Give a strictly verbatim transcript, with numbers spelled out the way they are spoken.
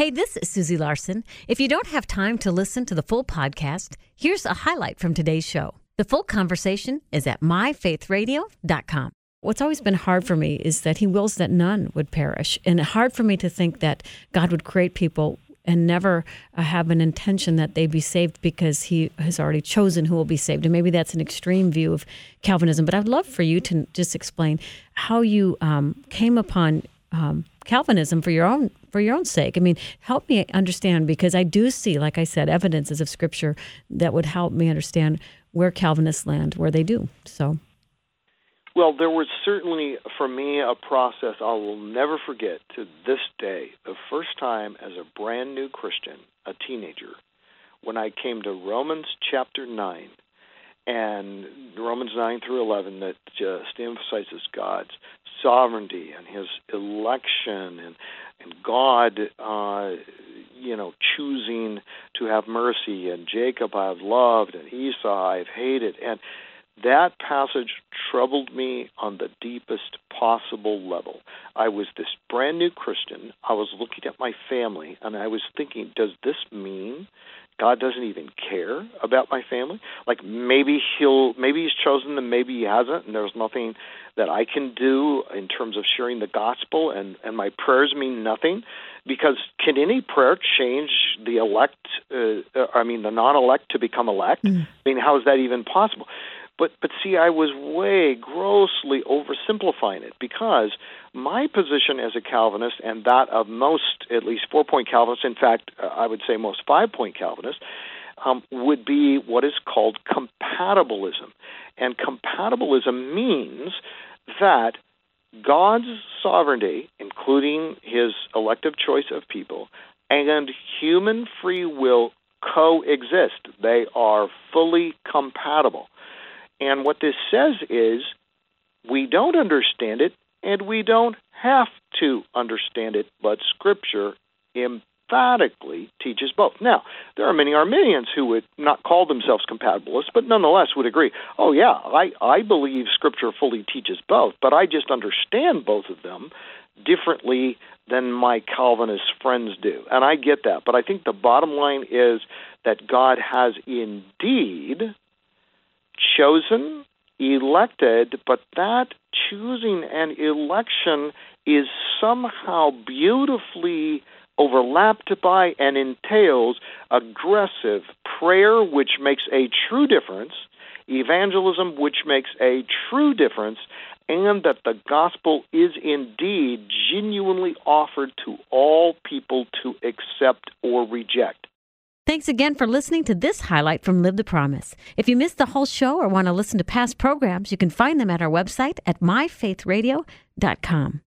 Hey, this is Susie Larson. If you don't have time to listen to the full podcast, here's a highlight from today's show. The full conversation is at my faith radio dot com. What's always been hard for me is that he wills that none would perish. And hard for me to think that God would create people and never uh, have an intention that they be saved because he has already chosen who will be saved. And maybe that's an extreme view of Calvinism. But I'd love for you to just explain how you um, came upon um, Calvinism for your own for your own sake. I mean, help me understand, because I do see, like I said, evidences of Scripture that would help me understand where Calvinists land, where they do. So, well, there was certainly, for me, a process I will never forget to this day. The first time as a brand new Christian, a teenager, when I came to Romans chapter nine, and Romans nine through eleven, that just emphasizes God's sovereignty and his election and and God, uh, you know, choosing to have mercy, and Jacob I've loved, and Esau I've hated. And that passage troubled me on the deepest possible level. I was this brand new Christian. I was looking at my family, and I was thinking, does this mean God doesn't even care about my family? Like maybe he'll, maybe he's chosen them, maybe he hasn't, and there's nothing that I can do in terms of sharing the gospel, and, and my prayers mean nothing. Because can any prayer change the elect, uh, I mean the non-elect to become elect? Mm. I mean, how is that even possible? But but see, I was way grossly oversimplifying it, because my position as a Calvinist, and that of most, at least four-point Calvinists, in fact, uh, I would say most five-point Calvinists, um, would be what is called compatibilism. And compatibilism means that God's sovereignty, including his elective choice of people, and human free will coexist. They are fully compatible. And what this says is we don't understand it, and we don't have to understand it, but Scripture emphatically teaches both. Now, there are many Arminians who would not call themselves compatibilists, but nonetheless would agree, oh yeah, I, I believe Scripture fully teaches both, but I just understand both of them differently than my Calvinist friends do. And I get that, but I think the bottom line is that God has indeed chosen, elected, but that choosing and election is somehow beautifully overlapped by and entails aggressive prayer, which makes a true difference, evangelism, which makes a true difference, and that the gospel is indeed genuinely offered to all people to accept or reject. Thanks again for listening to this highlight from Live the Promise. If you missed the whole show or want to listen to past programs, you can find them at our website at my faith radio dot com.